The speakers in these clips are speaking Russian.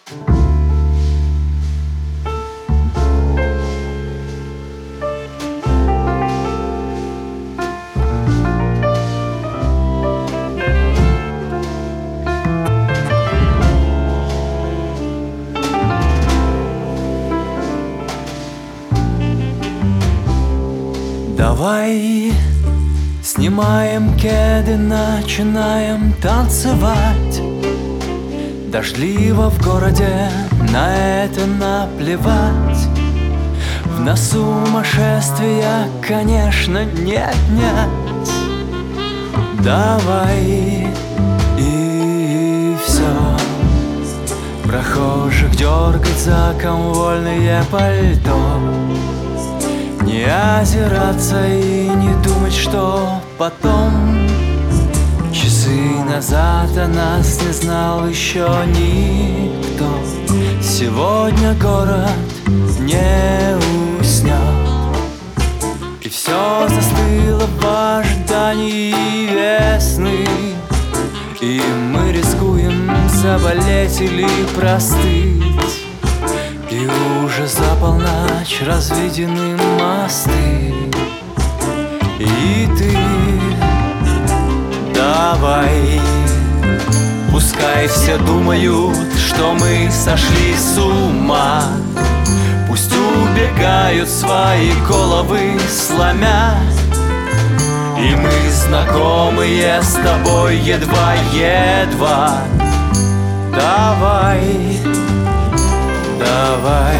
Давай снимаем кеды, начинаем танцевать. Дождливо в городе, на это наплевать. В нас сумасшествия, конечно, не отнять. Давай и все. Прохожих дергать за комвольное пальто. Не озираться и не думать, что потом. Часы назад о нас не знал еще никто. Сегодня город не уснет, и все застыло в ожидании весны. И мы рискуем заболеть или простыть. И уже за полночь разведены мосты. И ты давай, пускай все думают, что мы сошли с ума. Пусть убегают свои головы сломя. И мы знакомые с тобой едва-едва. Давай, давай.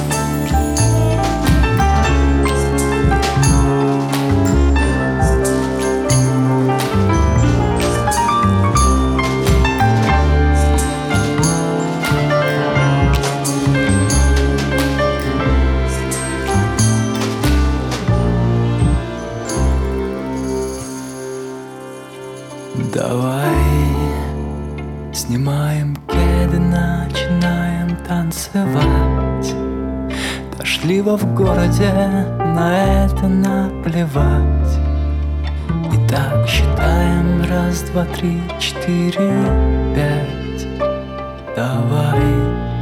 Давай снимаем кеды, начинаем танцевать. Дождливо в городе, на это наплевать. И так считаем: раз, два, три, четыре, пять. Давай.